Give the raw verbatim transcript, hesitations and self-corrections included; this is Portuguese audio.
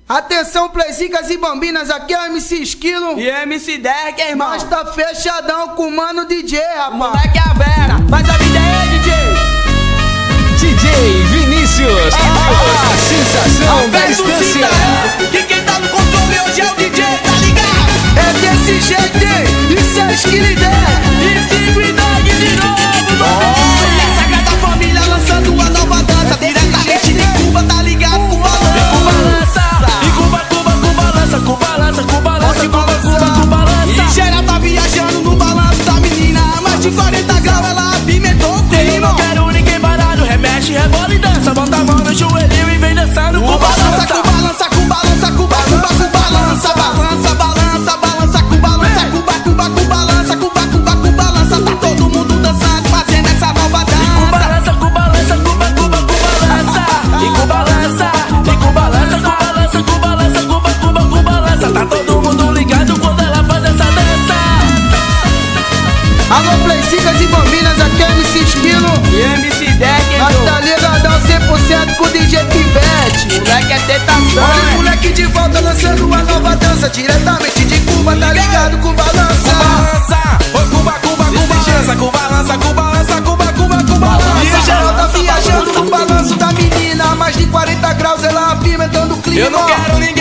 Atenção, playzicas e bambinas, aqui é o M C Esquilo e M C Derek, irmão. Nós tá fechadão com o mano D J, rapaz. Moleque é a Vera, faz a vida aí, D J. D J Vinícius, ah, a sensação da distância. Que quem tá no controle hoje é o D J, tá ligado? É desse jeito, isso é Esquilo e Derek. E cinco e Dog de novo, mano. E a Sagrada Família lançando uma nova dança diretamente de Cuba, tá ligado? Com balança. E Cuba, Cuba, Cuba lança, Cuba lança, Cuba lança, Cuba, Cuba, Cuba lança. E geral tá viajando no balanço da menina. A mais de quarenta graus ela apimentou o clima. Não quero ninguém parado, remexe, rebola e dança. Bota a mão no joelho e vem dançando. Cuba lança, Cuba lança, Cuba lança, Cuba, Cuba, Cuba lança. Balança, balança, balança, Cuba lança, Cuba, Cuba, Cuba lança, Cuba, Cuba, Cuba lança. Tá todo mundo dançando, fazendo essa nova dança. E Cuba lança, Cuba lança, Cuba, Cuba, Cuba lança. E Cuba lança, e Cuba lança, Cuba lança, Cuba lança, Cuba, Cuba, Cuba lança. Tá todo mundo ligado quando ela faz essa dança. Alô, playzicas e bambinas, aqui é o M C Esquilo e M C Derek. Nós tá ligadão cem por cento com o D J Pivete. Moleque é tentação. Olha os moleque de volta lançando uma nova dança diretamente de Cuba, tá ligado com balança. Balança, ô Cuba, Cuba, Cuba lança, Cuba lança, Cuba lança, Cuba, Cuba, Cuba lança. E o geral tá viajando no balanço da menina. A mais de quarenta graus ela apimentando o clima. Eu não quero ninguém